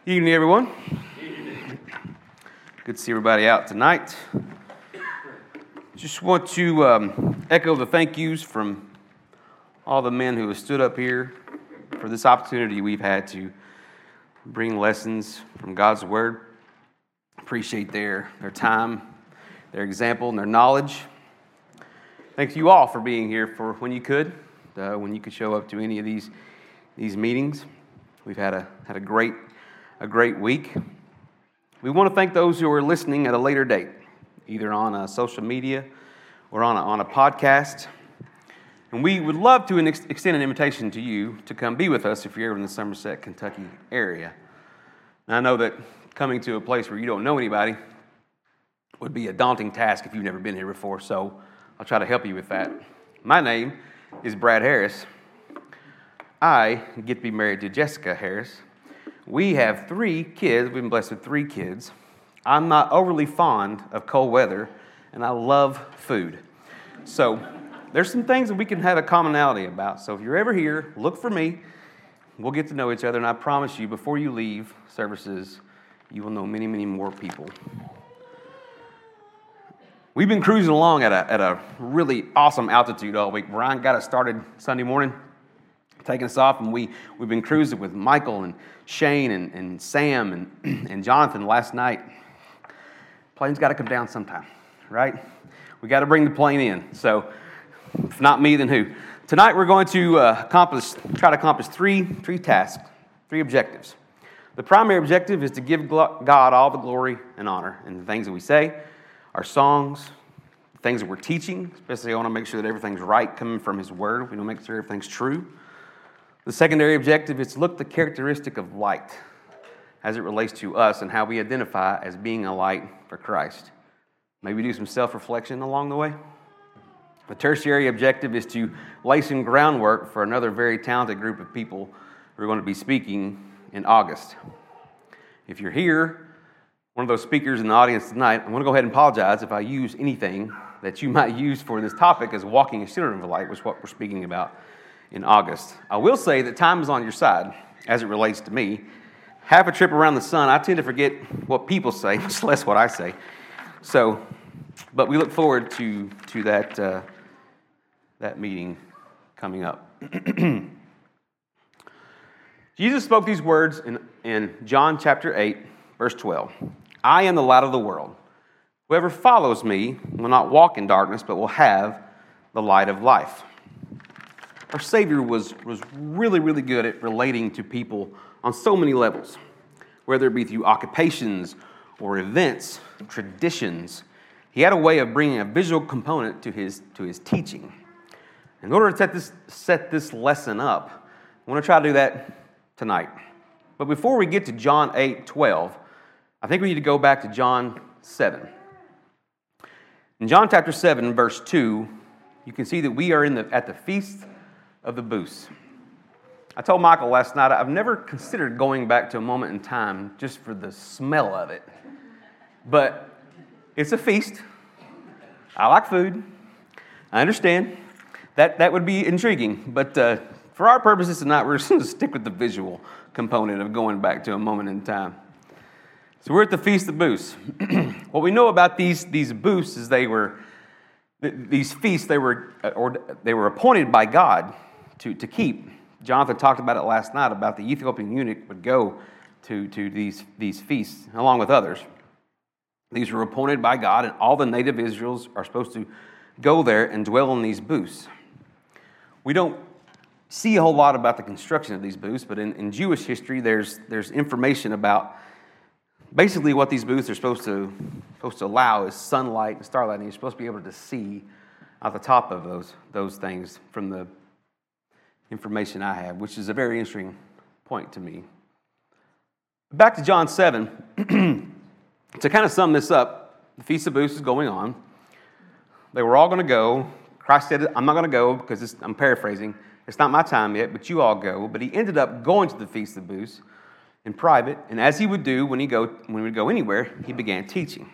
Evening, everyone. Good to see everybody out tonight. Just want to echo the thank yous from all the men who have stood up here for this opportunity we've had to bring lessons from God's Word. Appreciate their time, their example, and their knowledge. Thank you all for being here for when you could show up to any of these meetings. We've had a great week. We want to thank those who are listening at a later date, either on social media or on a podcast. And we would love to extend an invitation to you to come be with us if you're ever in the Somerset, Kentucky area. And I know that coming to a place where you don't know anybody would be a daunting task if you've never been here before, so I'll try to help you with that. My name is Brad Harris. I get to be married to Jessica Harris. We have 3 kids. We've been blessed with 3 kids. I'm not overly fond of cold weather, and I love food. So there's some things that we can have a commonality about. So if you're ever here, look for me. We'll get to know each other, and I promise you, before you leave services, you will know many, many more people. We've been cruising along at a really awesome altitude all week. Brian got us started Sunday morning, taking us off, and we've been cruising with Michael and Shane and Sam and Jonathan last night. Plane's got to come down sometime, right? We got to bring the plane in. So if not me, then who? Tonight we're going to try to accomplish three tasks, 3 objectives. The primary objective is to give God all the glory and honor in the things that we say, our songs, the things that we're teaching. Especially I want to make sure that everything's right coming from His Word. We want to make sure everything's true. The secondary objective is to look at the characteristic of light as it relates to us and how we identify as being a light for Christ. Maybe do some self-reflection along the way. The tertiary objective is to lay some groundwork for another very talented group of people who are going to be speaking in August. If you're here, one of those speakers in the audience tonight, I'm going to go ahead and apologize if I use anything that you might use for this topic as walking as children of the light, which is what we're speaking about in August. I will say that time is on your side as it relates to me. Half a trip around the sun, I tend to forget what people say, much less what I say. So, but we look forward to that meeting coming up. Jesus spoke these words in John chapter 8, verse 12. I am the light of the world. Whoever follows me will not walk in darkness, but will have the light of life. Our Savior was really, really good at relating to people on so many levels, whether it be through occupations or events, traditions. He had a way of bringing a visual component to his teaching. In order to set this lesson up, I want to try to do that tonight. But before we get to John 8:12, I think we need to go back to John 7. In John chapter 7, verse 2, you can see that we are at the Feast of the Booths. I told Michael last night, I've never considered going back to a moment in time just for the smell of it. But it's a feast. I like food. I understand. That would be intriguing. But for our purposes tonight, we're just going to stick with the visual component of going back to a moment in time. So we're at the Feast of Booths. What we know about these booths is these feasts, they were appointed by God to keep. Jonathan talked about it last night, about the Ethiopian eunuch would go to these feasts, along with others. These were appointed by God, and all the native Israels are supposed to go there and dwell in these booths. We don't see a whole lot about the construction of these booths, but in Jewish history, there's information about basically what these booths are supposed to allow is sunlight and starlight, and you're supposed to be able to see at the top of those things from the information I have, which is a very interesting point to me. Back to John 7. To kind of sum this up, the Feast of Booths is going on. They were all going to go. Christ said, I'm not going to go because I'm paraphrasing. It's not my time yet, but you all go. But he ended up going to the Feast of Booths in private, and as he would do when he would go anywhere, he began teaching.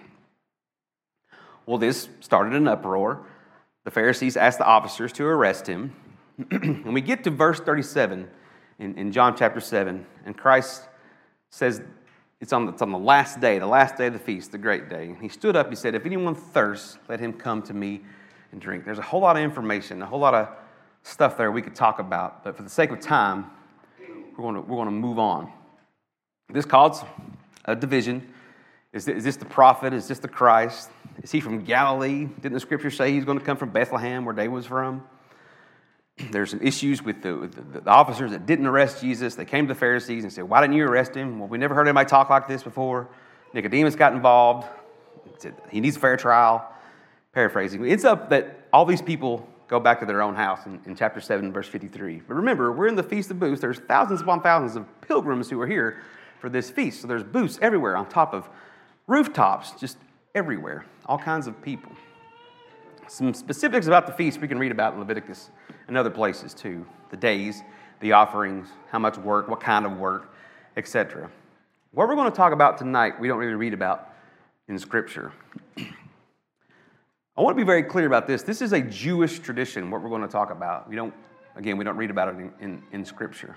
Well, this started an uproar. The Pharisees asked the officers to arrest him. When we get to verse 37 in John chapter 7, and Christ says it's on the last day of the feast, the great day. He stood up, he said, if anyone thirsts, let him come to me and drink. There's a whole lot of information, a whole lot of stuff there we could talk about, but for the sake of time, we're going to move on. This caused a division. Is this the prophet? Is this the Christ? Is he from Galilee? Didn't the scripture say he's going to come from Bethlehem, where David was from? There's some issues with the officers that didn't arrest Jesus. They came to the Pharisees and said, why didn't you arrest him? Well, we never heard anybody talk like this before. Nicodemus got involved. Said he needs a fair trial. Paraphrasing. It's up that all these people go back to their own house in chapter 7, verse 53. But remember, we're in the Feast of Booths. There's thousands upon thousands of pilgrims who are here for this feast. So there's booths everywhere, on top of rooftops, just everywhere. All kinds of people. Some specifics about the feast we can read about in Leviticus and other places too. The days, the offerings, how much work, what kind of work, etc. What we're going to talk about tonight, we don't really read about in Scripture. I want to be very clear about this. This is a Jewish tradition, what we're going to talk about. We don't read about it in Scripture.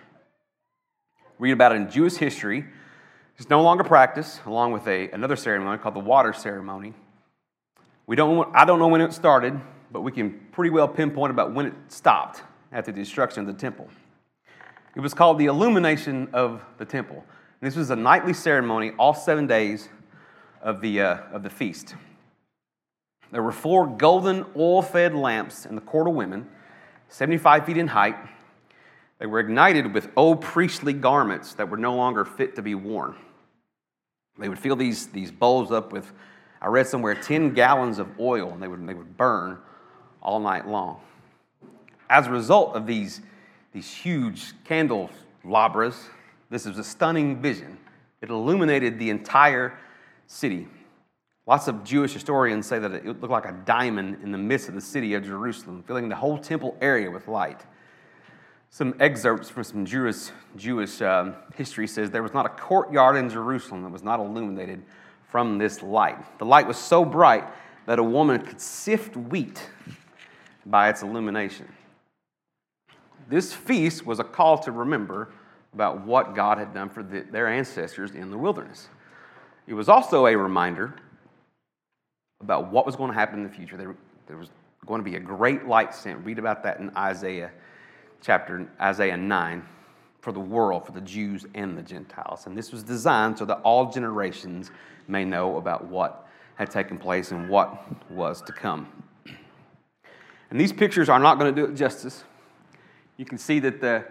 We read about it in Jewish history. It's no longer practiced, along with another ceremony called the water ceremony. I don't know when it started, but we can pretty well pinpoint about when it stopped after the destruction of the temple. It was called the illumination of the temple. And this was a nightly ceremony, all 7 days of the feast. There were 4 golden oil-fed lamps in the court of women, 75 feet in height. They were ignited with old priestly garments that were no longer fit to be worn. They would fill these bowls up with, I read somewhere, 10 gallons of oil, and they would burn all night long. As a result of these huge candelabras, this is a stunning vision. It illuminated the entire city. Lots of Jewish historians say that it looked like a diamond in the midst of the city of Jerusalem, filling the whole temple area with light. Some excerpts from some Jewish history says there was not a courtyard in Jerusalem that was not illuminated from this light. The light was so bright that a woman could sift wheat by its illumination. This feast was a call to remember about what God had done for their ancestors in the wilderness. It was also a reminder about what was going to happen in the future. There was going to be a great light sent. Read about that in Isaiah 9, for the world, for the Jews and the Gentiles. And this was designed so that all generations may know about what had taken place and what was to come. And these pictures are not going to do it justice. You can see that the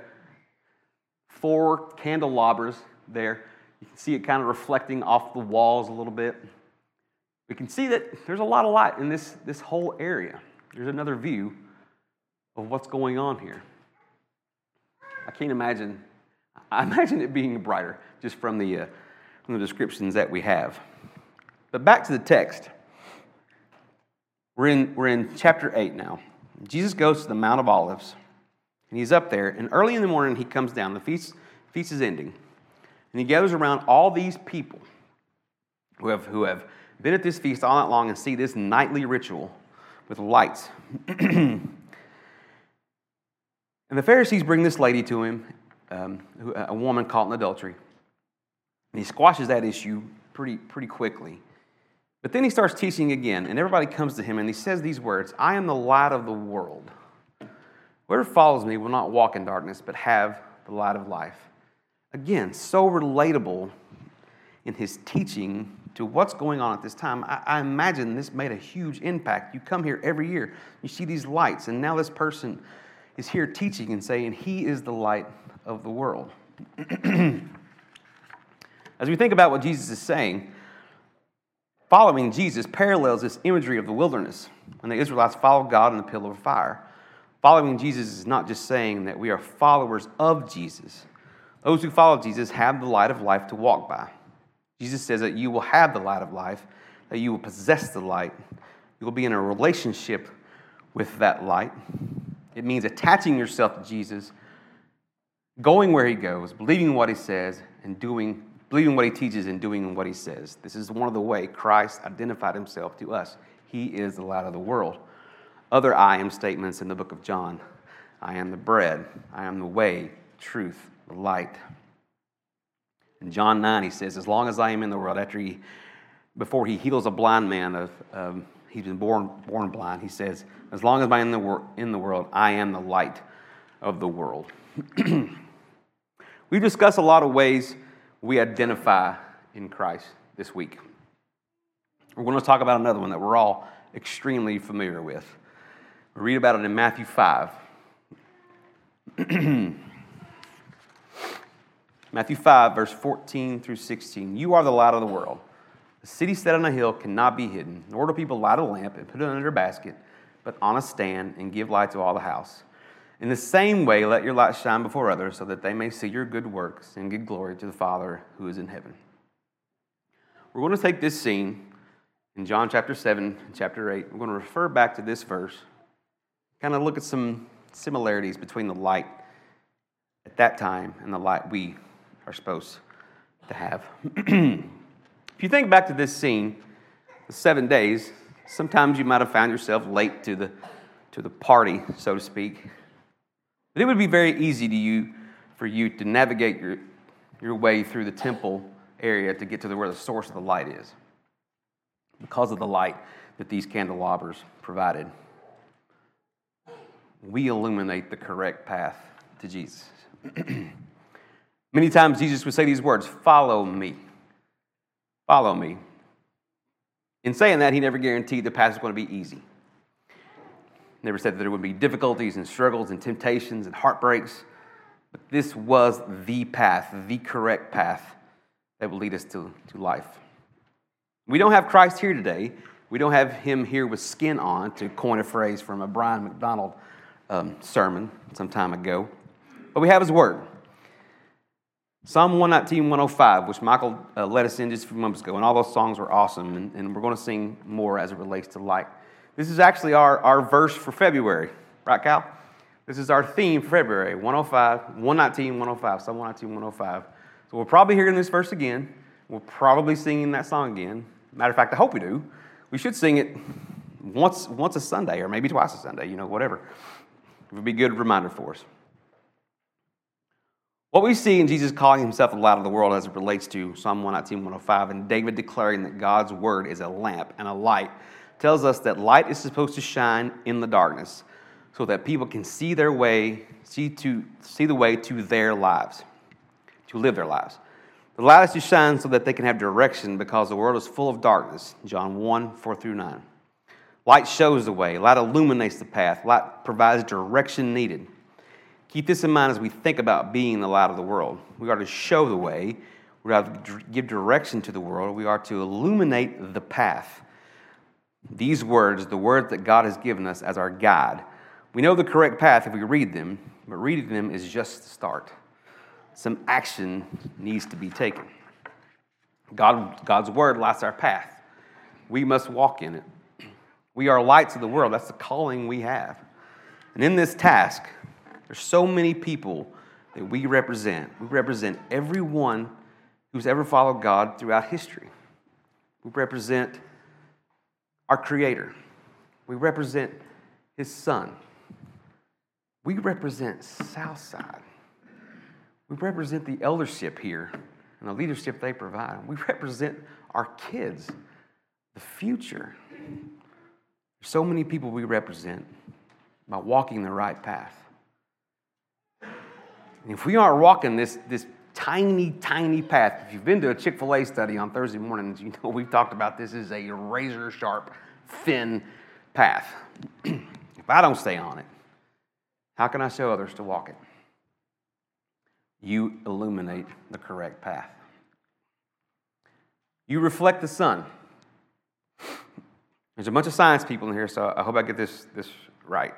4 candelabras there, you can see it kind of reflecting off the walls a little bit. We can see that there's a lot of light in this whole area. There's another view of what's going on here. I imagine it being brighter just from the descriptions that we have. But back to the text. We're in chapter 8 now. Jesus goes to the Mount of Olives, and he's up there, and early in the morning he comes down. The feast is ending, and he gathers around all these people who have been at this feast all night long and see this nightly ritual with lights. And the Pharisees bring this lady to him, a woman caught in adultery. And he squashes that issue pretty quickly. But then he starts teaching again, and everybody comes to him, and he says these words, I am the light of the world. Whoever follows me will not walk in darkness, but have the light of life. Again, so relatable in his teaching to what's going on at this time. I imagine this made a huge impact. You come here every year, you see these lights, and now this person is here teaching and saying he is the light of the world. As we think about what Jesus is saying, following Jesus parallels this imagery of the wilderness when the Israelites followed God in the pillar of fire. Following Jesus is not just saying that we are followers of Jesus. Those who follow Jesus have the light of life to walk by. Jesus says that you will have the light of life, that you will possess the light. You will be in a relationship with that light. It means attaching yourself to Jesus, going where he goes, believing what he says, and believing what he teaches and doing what he says. This is one of the ways Christ identified himself to us. He is the light of the world. Other I am statements in the book of John. I am the bread. I am the way, truth, the light. In John 9, he says, as long as I am in the world, before he heals a blind man he's been born blind, he says, as long as I'm in the world, I am the light of the world. We've discussed a lot of ways we identify in Christ this week. We're going to talk about another one that we're all extremely familiar with. We read about it in Matthew 5. Matthew 5, verse 14 through 16. You are the light of the world. The city set on a hill cannot be hidden, nor do people light a lamp and put it under a basket, but on a stand and give light to all the house. In the same way, let your light shine before others, so that they may see your good works and give glory to the Father who is in heaven. We're going to take this scene in John chapter 7 and chapter 8. We're going to refer back to this verse, kind of look at some similarities between the light at that time and the light we are supposed to have. If you think back to this scene, the 7 days, sometimes you might have found yourself late to the party, so to speak. But it would be very easy for you to navigate your way through the temple area to get to where the source of the light is, because of the light that these candelabras provided. We illuminate the correct path to Jesus. Many times Jesus would say these words, follow me. Follow me. In saying that, he never guaranteed the path was going to be easy. Never said that there would be difficulties and struggles and temptations and heartbreaks. But this was the path, the correct path that will lead us to life. We don't have Christ here today. We don't have him here with skin on, to coin a phrase from a Brian McDonald sermon some time ago. But we have his word. Psalm 119, 105, which Michael led us in just a few moments ago, and all those songs were awesome, and we're going to sing more as it relates to light. This is actually our verse for February, right, Cal? This is our theme for February, 119, 105, Psalm 119, 105. So we're probably hearing this verse again. We're probably singing that song again. Matter of fact, I hope we do. We should sing it once a Sunday, or maybe twice a Sunday, whatever. It would be a good reminder for us. What we see in Jesus calling himself the light of the world as it relates to Psalm 119, 105, and David declaring that God's word is a lamp and a light, tells us that light is supposed to shine in the darkness so that people can see the way to their lives, to live their lives. The light is to shine so that they can have direction, because the world is full of darkness. John 1, 4 through 9. Light shows the way. Light illuminates the path. Light provides direction needed. Keep this in mind as we think about being the light of the world. We are to show the way. We are to give direction to the world. We are to illuminate the path. These words, the words that God has given us as our guide. We know the correct path if we read them, but reading them is just the start. Some action needs to be taken. God's word lights our path. We must walk in it. We are lights of the world. That's the calling we have. And in this task, there's so many people that we represent. We represent everyone who's ever followed God throughout history. We represent our Creator. We represent His Son. We represent Southside. We represent the eldership here and the leadership they provide. We represent our kids, the future. There's so many people we represent by walking the right path. And if we aren't walking this tiny, tiny path, if you've been to a Chick-fil-A study on Thursday mornings, we've talked about this is a razor-sharp, thin path. If I don't stay on it, how can I show others to walk it? You illuminate the correct path. You reflect the sun. There's a bunch of science people in here, so I hope I get this right.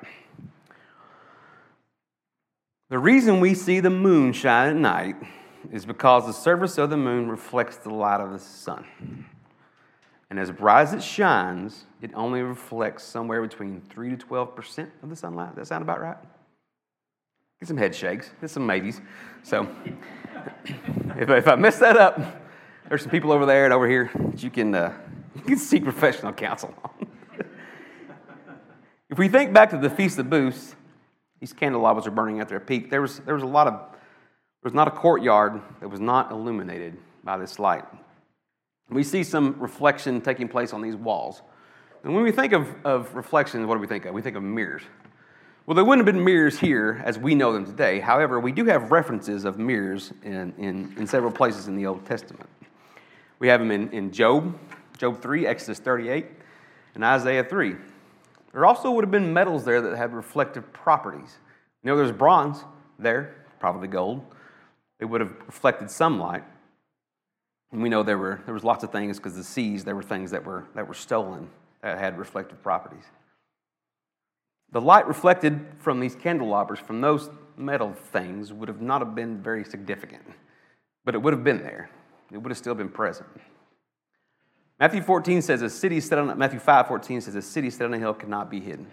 The reason we see the moon shine at night is because the surface of the moon reflects the light of the sun. And as bright as it shines, it only reflects somewhere between 3 to 12% of the sunlight. Does that sound about right? Get some head shakes. Get some maybes. So if I mess that up, there's some people over there and over here that you can seek professional counsel on. If we think back to the Feast of Booths, these candelabras are burning at their peak. There was a lot There was not a courtyard that was not illuminated by this light. We see some reflection taking place on these walls. And when we think of reflections, what do we think of? We think of mirrors. Well, there wouldn't have been mirrors here as we know them today. However, we do have references of mirrors in several places in the Old Testament. We have them in Job 3, Exodus 38, and Isaiah 3. There also would have been metals there that had reflective properties. You know, there's bronze there, probably gold. It would have reflected some light. And we know there was lots of things because the seas, there were things that were stolen that had reflective properties. The light reflected from these candelabras, from those metal things, would have not have been very significant, but it would have been there. It would have still been present. Matthew 5:14 says, "A city set on a hill cannot be hidden."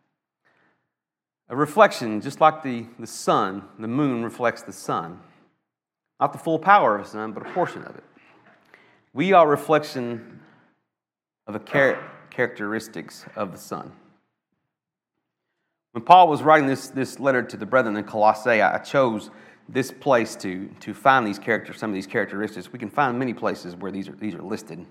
A reflection, just like the sun, the moon reflects the sun. Not the full power of the sun, but a portion of it. We are a reflection of the characteristics of the sun. When Paul was writing this letter to the brethren in Colossae, I chose this place to find some of these characteristics. We can find many places where these are listed.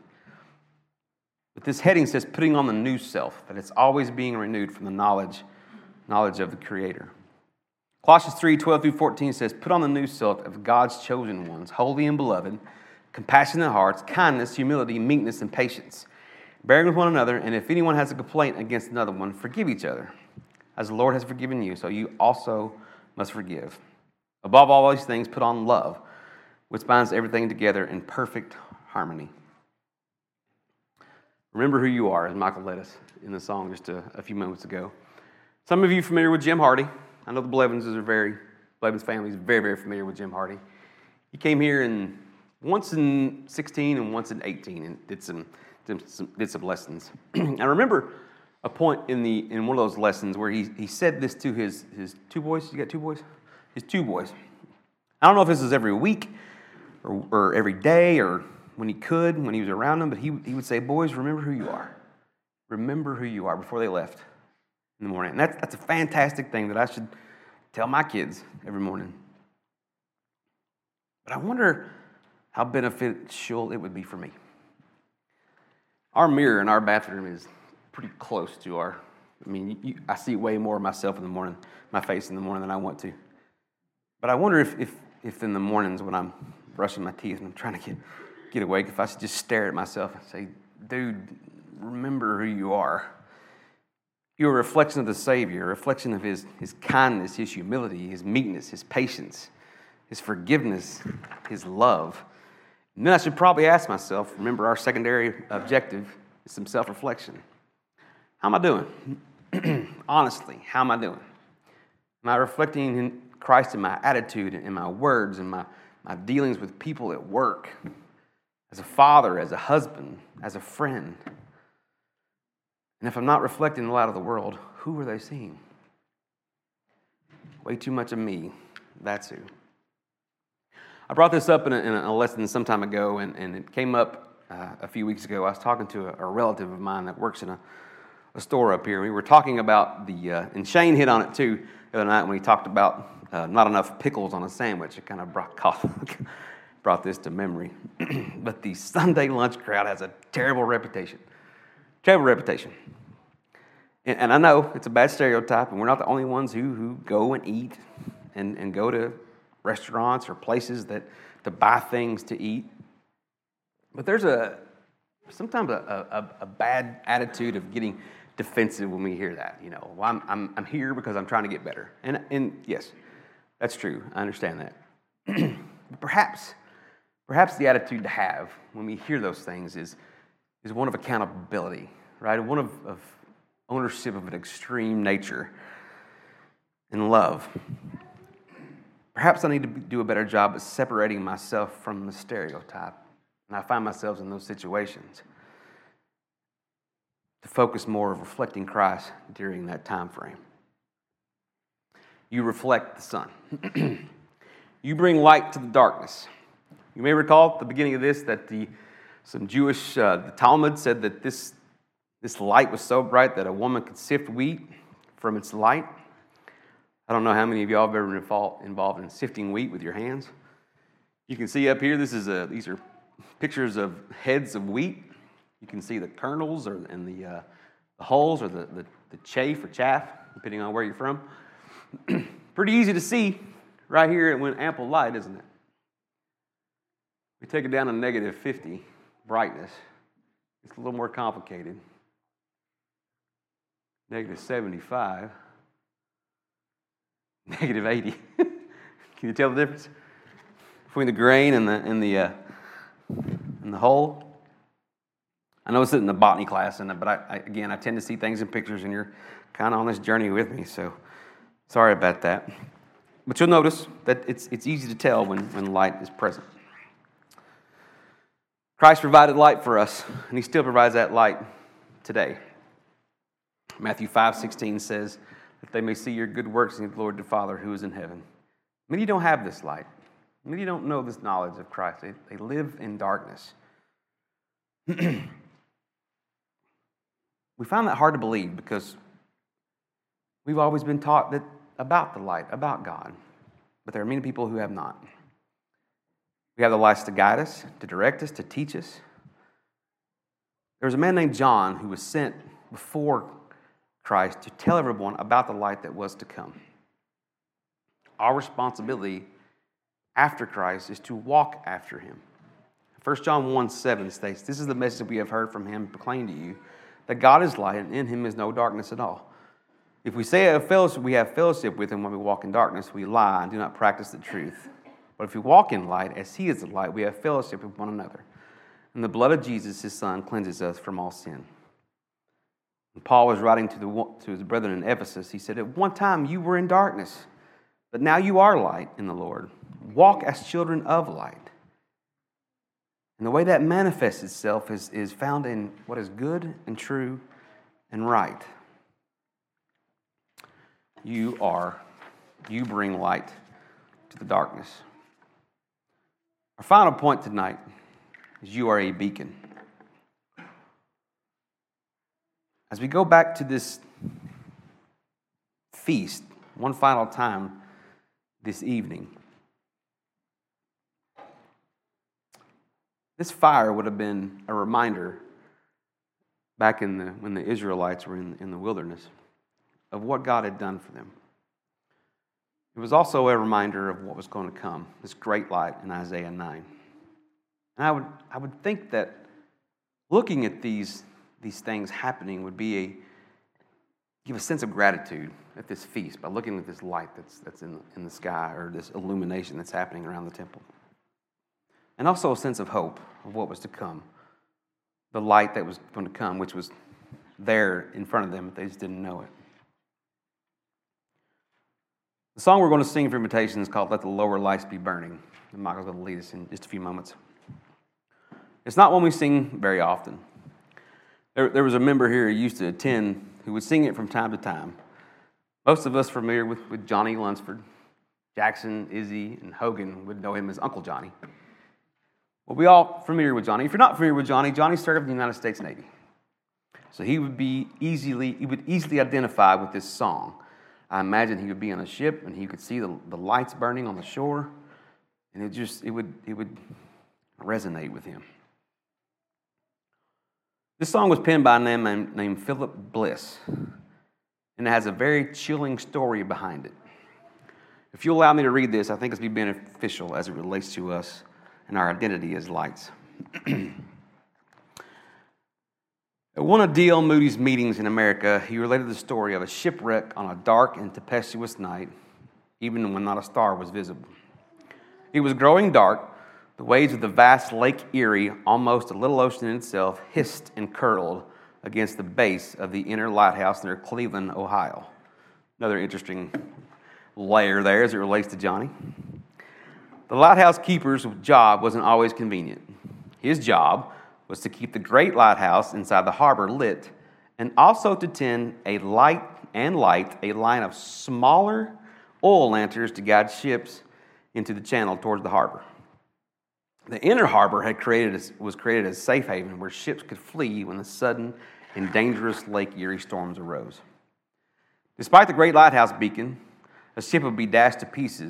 But this heading says, putting on the new self, that it's always being renewed from the knowledge of the Creator. Colossians 3:12-14 says, put on the new self of God's chosen ones, holy and beloved, compassionate hearts, kindness, humility, meekness, and patience, bearing with one another, and if anyone has a complaint against another one, forgive each other. As the Lord has forgiven you, so you also must forgive. Above all these things, put on love, which binds everything together in perfect harmony. Remember who you are, as Michael led us in the song just a few moments ago. Some of you are familiar with Jim Hardy. I know the Blevins family is very, very familiar with Jim Hardy. He came here once in 16 and once in 18 and did some lessons. I remember a point in one of those lessons where he said this to his two boys. You got two boys? His two boys. I don't know if this is every week or every day or when he was around them, but he would say, boys, remember who you are. Remember who you are, before they left in the morning. And that's a fantastic thing that I should tell my kids every morning. But I wonder how beneficial it would be for me. Our mirror in our bathroom is pretty close to I see way more of myself in the morning, my face in the morning than I want to. But I wonder if in the mornings when I'm brushing my teeth and I'm trying to get awake, if I should just stare at myself and say, dude, remember who you are. You're a reflection of the Savior, a reflection of His kindness, His humility, His meekness, His patience, His forgiveness, His love. And then I should probably ask myself, remember our secondary objective is some self-reflection. How am I doing? Honestly, how am I doing? Am I reflecting in Christ in my attitude, in my words, in my dealings with people at work, as a father, as a husband, as a friend? And if I'm not reflecting the light of the world, who are they seeing? Way too much of me. That's who. I brought this up in a lesson some time ago, and it came up a few weeks ago. I was talking to a relative of mine that works in a store up here. We were talking about and Shane hit on it too the other night when he talked about not enough pickles on a sandwich. It kind of brought this to memory. But the Sunday lunch crowd has a terrible reputation. Terrible reputation. And I know it's a bad stereotype, and we're not the only ones who go and eat and go to restaurants or places to buy things to eat. But there's sometimes a bad attitude of getting defensive when we hear that. You know, well, I'm here because I'm trying to get better. And yes, that's true. I understand that. Perhaps the attitude to have when we hear those things is one of accountability, right? One of ownership of an extreme nature and love. Perhaps I need to do a better job at separating myself from the stereotype. And I find myself in those situations to focus more of reflecting Christ during that time frame. You reflect the sun. You bring light to the darkness. You may recall at the beginning of this that some Jewish, the Talmud said that this light was so bright that a woman could sift wheat from its light. I don't know how many of y'all have ever been involved in sifting wheat with your hands. You can see up here, these are pictures of heads of wheat. You can see the kernels and the hulls or the chaff or chaff, depending on where you're from. Pretty easy to see right here when ample light, isn't it? We take it down to negative 50 brightness. It's a little more complicated. Negative 75. Negative 80. Can you tell the difference between the grain and the whole? I know it's in the botany class, but I tend to see things in pictures, and you're kind of on this journey with me, so sorry about that. But you'll notice that it's easy to tell when light is present. Christ provided light for us, and he still provides that light today. Matthew 5:16 says that they may see your good works in the Lord the Father who is in heaven. Many don't have this light. Many don't know this knowledge of Christ. They live in darkness. We find that hard to believe because we've always been taught that about the light, about God. But there are many people who have not. We have the lights to guide us, to direct us, to teach us. There was a man named John who was sent before Christ to tell everyone about the light that was to come. Our responsibility after Christ is to walk after him. 1 John 1:7 states, "This is the message that we have heard from him proclaimed to you, that God is light and in him is no darkness at all. If we say we have fellowship with him when we walk in darkness, we lie and do not practice the truth. But if we walk in light, as he is the light, we have fellowship with one another. And the blood of Jesus, his son, cleanses us from all sin." When Paul was writing to his brethren in Ephesus, he said, "At one time you were in darkness, but now you are light in the Lord. Walk as children of light." And the way that manifests itself is found in what is good and true and right. You bring light to the darkness. Our final point tonight is you are a beacon. As we go back to this feast one final time this evening, this fire would have been a reminder back when the Israelites were in the wilderness of what God had done for them. It was also a reminder of what was going to come, this great light in Isaiah 9. And I would think that looking at these things happening would give a sense of gratitude at this feast by looking at this light that's in the sky, or this illumination that's happening around the temple. And also a sense of hope of what was to come, the light that was going to come, which was there in front of them, but they just didn't know it. The song we're going to sing for invitation is called "Let the Lower Lights Be Burning," and Michael's going to lead us in just a few moments. It's not one we sing very often. There was a member here who used to attend who would sing it from time to time. Most of us familiar with Johnny Lunsford. Jackson, Izzy, and Hogan would know him as Uncle Johnny. Well, we all familiar with Johnny. If you're not familiar with Johnny, Johnny served in the United States Navy. So he would easily identify with this song. I imagine he would be on a ship and he could see the lights burning on the shore, and it would resonate with him. This song was penned by a man named Philip Bliss, and it has a very chilling story behind it. If you'll allow me to read this, I think it's going to be beneficial as it relates to us and our identity as lights. At one of D.L. Moody's meetings in America, he related the story of a shipwreck on a dark and tempestuous night, even when not a star was visible. It was growing dark. The waves of the vast Lake Erie, almost a little ocean in itself, hissed and curdled against the base of the inner lighthouse near Cleveland, Ohio. Another interesting layer there as it relates to Johnny. The lighthouse keeper's job wasn't always convenient. His job was to keep the great lighthouse inside the harbor lit, and also to tend a light a line of smaller oil lanterns to guide ships into the channel towards the harbor. The inner harbor was created as a safe haven where ships could flee when the sudden and dangerous Lake Erie storms arose. Despite the great lighthouse beacon, a ship would be dashed to pieces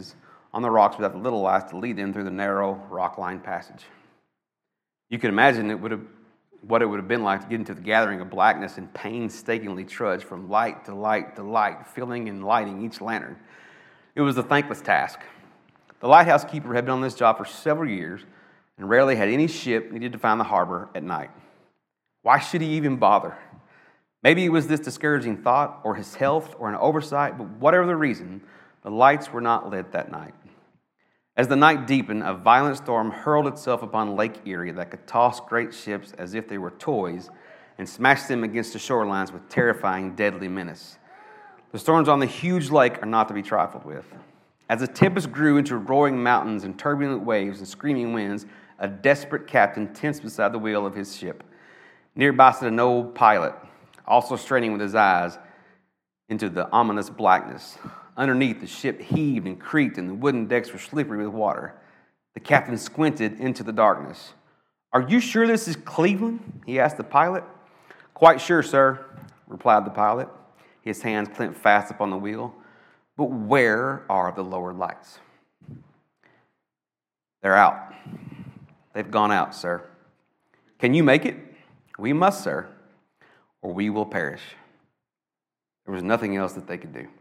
on the rocks without the little lights to lead them through the narrow rock-lined passage. You can imagine what it would have been like to get into the gathering of blackness and painstakingly trudge from light to light to light, filling and lighting each lantern. It was a thankless task. The lighthouse keeper had been on this job for several years and rarely had any ship needed to find the harbor at night. Why should he even bother? Maybe it was this discouraging thought, or his health, or an oversight, but whatever the reason, the lights were not lit that night. As the night deepened, a violent storm hurled itself upon Lake Erie that could toss great ships as if they were toys and smash them against the shorelines with terrifying, deadly menace. The storms on the huge lake are not to be trifled with. As the tempest grew into roaring mountains and turbulent waves and screaming winds, a desperate captain tensed beside the wheel of his ship. Nearby stood an old pilot, also straining with his eyes into the ominous blackness. Underneath, the ship heaved and creaked, and the wooden decks were slippery with water. The captain squinted into the darkness. "Are you sure this is Cleveland?" he asked the pilot. "Quite sure, sir," replied the pilot, his hands clamped fast upon the wheel. "But where are the lower lights?" "They're out. They've gone out, sir." "Can you make it?" "We must, sir, or we will perish." There was nothing else that they could do.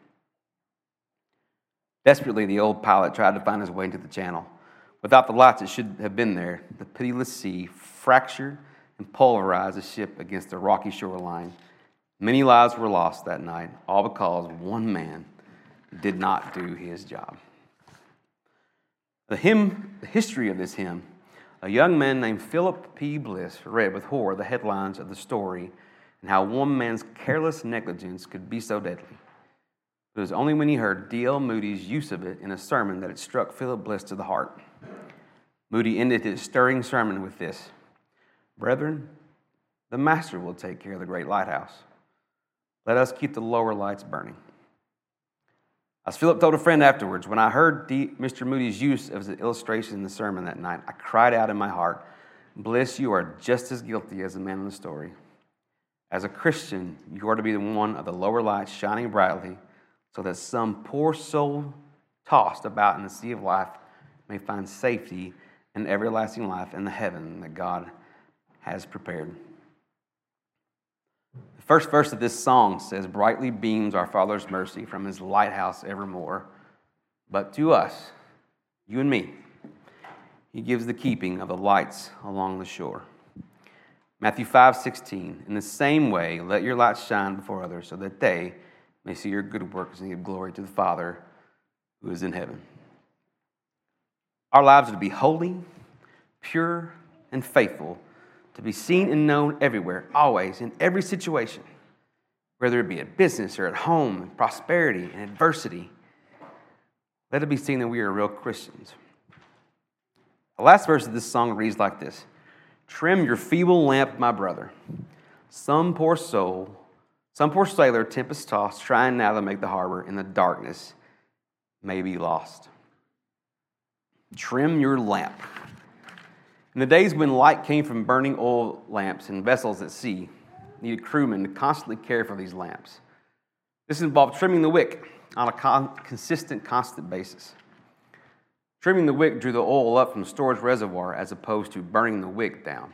Desperately, the old pilot tried to find his way into the channel. Without the lights that should have been there, the pitiless sea fractured and pulverized the ship against the rocky shoreline. Many lives were lost that night, all because one man did not do his job. The history of this hymn, a young man named Philip P. Bliss read with horror the headlines of the story and how one man's careless negligence could be so deadly. It was only when he heard D.L. Moody's use of it in a sermon that it struck Philip Bliss to the heart. Moody ended his stirring sermon with this: "Brethren, the Master will take care of the great lighthouse. Let us keep the lower lights burning." As Philip told a friend afterwards, when I heard Mr. Moody's use of his illustration in the sermon that night, I cried out in my heart, "Bliss, you are just as guilty as the man in the story. As a Christian, you are to be the one of the lower lights shining brightly, so that some poor soul tossed about in the sea of life may find safety and everlasting life in the heaven that God has prepared." The first verse of this song says, "Brightly beams our Father's mercy from his lighthouse evermore. But to us, you and me, he gives the keeping of the lights along the shore." Matthew 5:16, "In the same way, let your light shine before others so that they may see your good works and give glory to the Father who is in heaven." Our lives are to be holy, pure, and faithful, to be seen and known everywhere, always, in every situation, whether it be at business or at home, in prosperity and adversity. Let it be seen that we are real Christians. The last verse of this song reads like this: "Trim your feeble lamp, my brother. Some poor sailor, tempest-tossed, trying now to make the harbor in the darkness, may be lost." Trim your lamp. In the days when light came from burning oil lamps and vessels at sea, needed crewmen to constantly care for these lamps. This involved trimming the wick on a constant basis. Trimming the wick drew the oil up from the storage reservoir as opposed to burning the wick down.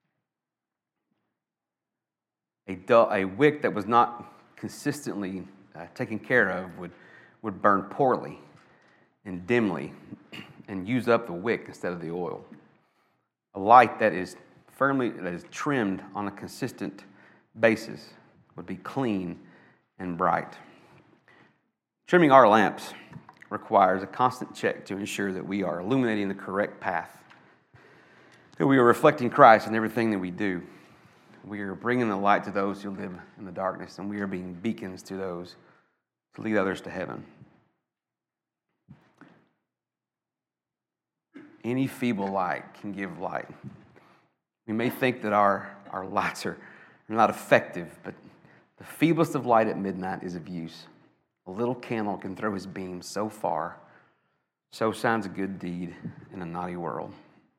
A wick that was not consistently taken care of would burn poorly and dimly and use up the wick instead of the oil. A light that is trimmed on a consistent basis would be clean and bright. Trimming our lamps requires a constant check to ensure that we are illuminating the correct path, that we are reflecting Christ in everything that we do. We are bringing the light to those who live in the darkness, and we are being beacons to those to lead others to heaven. Any feeble light can give light. We may think that our lights are not effective, but the feeblest of light at midnight is of use. A little candle can throw his beams so far. So shines a good deed in a naughty world.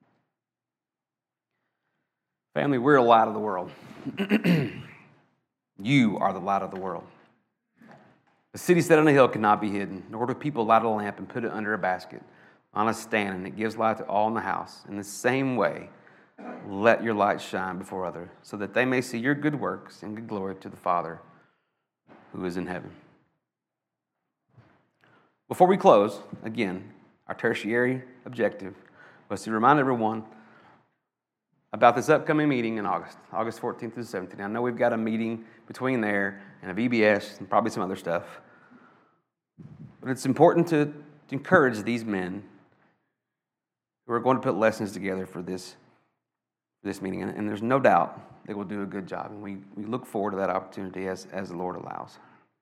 Family, we're the light of the world. You are the light of the world. A city set on a hill cannot be hidden, nor do people light a lamp and put it under a basket on a stand, and it gives light to all in the house. In the same way, let your light shine before others, so that they may see your good works and give glory to the Father who is in heaven. Before we close, again, our tertiary objective was to remind everyone about this upcoming meeting in August 14th through 17th. I know we've got a meeting between there and a VBS and probably some other stuff. But it's important to encourage these men who are going to put lessons together for this meeting. And there's no doubt they will do a good job. And we look forward to that opportunity as the Lord allows.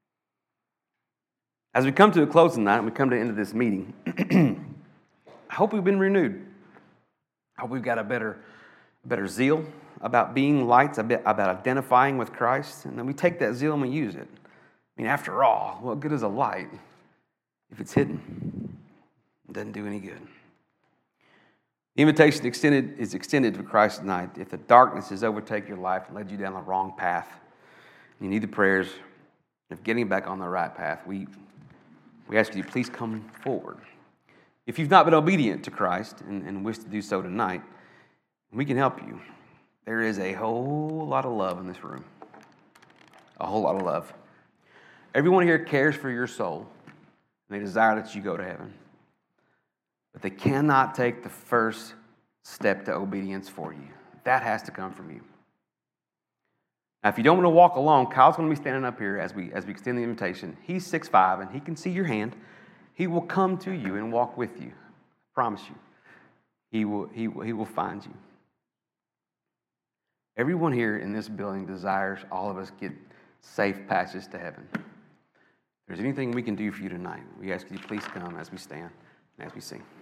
As we come to a close tonight and we come to the end of this meeting, I hope we've been renewed. I hope we've got a better zeal about being lights, about identifying with Christ, and then we take that zeal and we use it. I mean, after all, what good is a light if it's hidden? It doesn't do any good. The invitation is extended to Christ tonight. If the darkness has overtaken your life and led you down the wrong path, you need the prayers of getting back on the right path. We ask you, please come forward. If you've not been obedient to Christ and wish to do so tonight, we can help you. There is a whole lot of love in this room. A whole lot of love. Everyone here cares for your soul, and they desire that you go to heaven. But they cannot take the first step to obedience for you. That has to come from you. Now, if you don't want to walk along, Kyle's going to be standing up here as we extend the invitation. He's 6'5", and he can see your hand. He will come to you and walk with you. I promise you. He will find you. Everyone here in this building desires all of us get safe passage to heaven. If there's anything we can do for you tonight, we ask you to please come as we stand and as we sing.